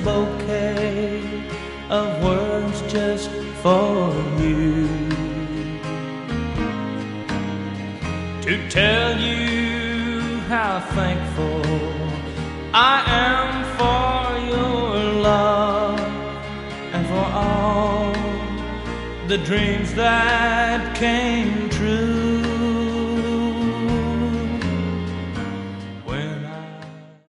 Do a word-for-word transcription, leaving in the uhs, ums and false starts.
bouquet of words just for you, to tell you how thankful I am for your love and for all the dreams that came true.